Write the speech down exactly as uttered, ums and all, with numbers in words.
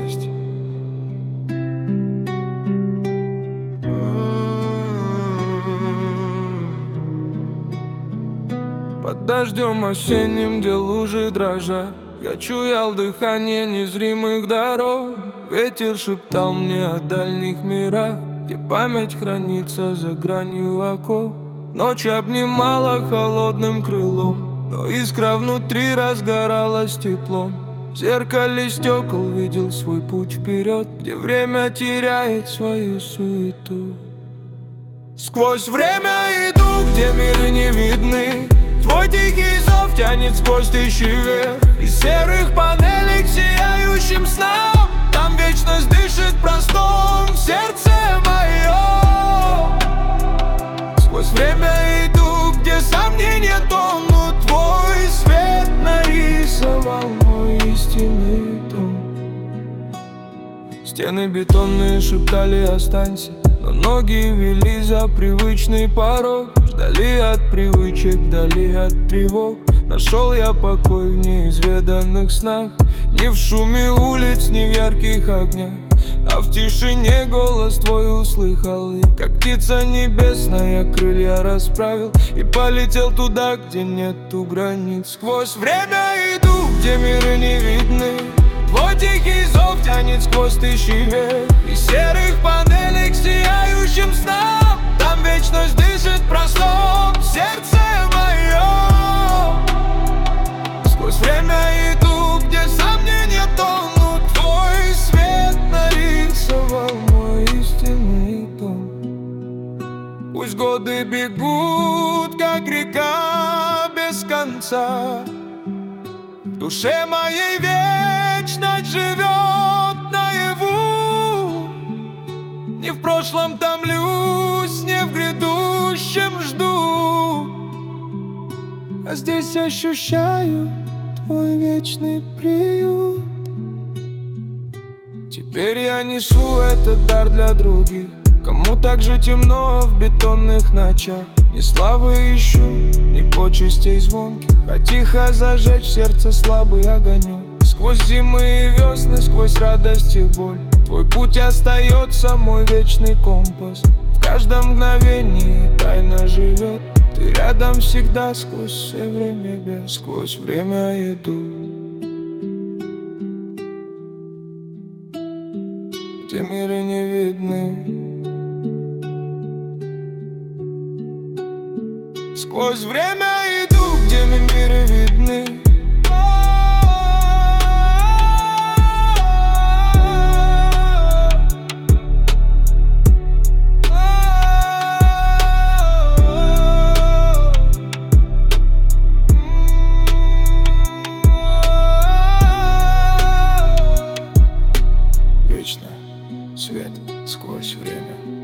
пропасть. Под дождем осенним, где лужи дрожат, я чуял дыхание незримых дорог. Ветер шептал мне о дальних мирах, где память хранится за гранью оков. Ночь обнимала холодным крылом, но искра внутри разгоралась теплом. В зеркале стекол видел свой путь вперед, где время теряет свою суету. Сквозь время иду, где миры не видны. Твой тихий зов тянет сквозь тысячи век. Из серых панелей к сияющим снам. Там вечность дышит простом в сердце моем. Сквозь время иду, где сомнения тонут. Твой свет нарисовал мой истинный дом. Стены бетонные шептали «останься», но ноги вели за привычный порог. Вдали от привычек, вдали от тревог. Нашел я покой в неизведанных снах. Не в шуме улиц, не в ярких огнях, а в тишине голос твой услыхал. И как птица небесная крылья расправил и полетел туда, где нету границ. Сквозь время иду, где миры не видны. Твой тихий зов тянет сквозь тысячи век. Из серых панелей к сияющим снам. Там вечность дышит простом в сердце моем. Сквозь время иду, где сомнения тонут. Твой свет нарисовал мой истинный дом. Пусть годы бегут, как река без конца, в душе моей вечность живет наяву. Не в прошлом томлюсь, не в грядущем жду, а здесь ощущаю твой вечный приют. Теперь я несу этот дар для других, кому так же темно в бетонных ночах. Ни славы ищу, ни почестей звонких, а тихо зажечь в сердце слабый огонек. Сквозь зимы и весны, сквозь радость и боль, твой путь остается мой вечный компас. В каждом мгновении тайна живет. Ты рядом всегда, сквозь все время без. Сквозь время иду, где миры не видны. Сквозь время иду, где миры видны. Вечный свет сквозь время.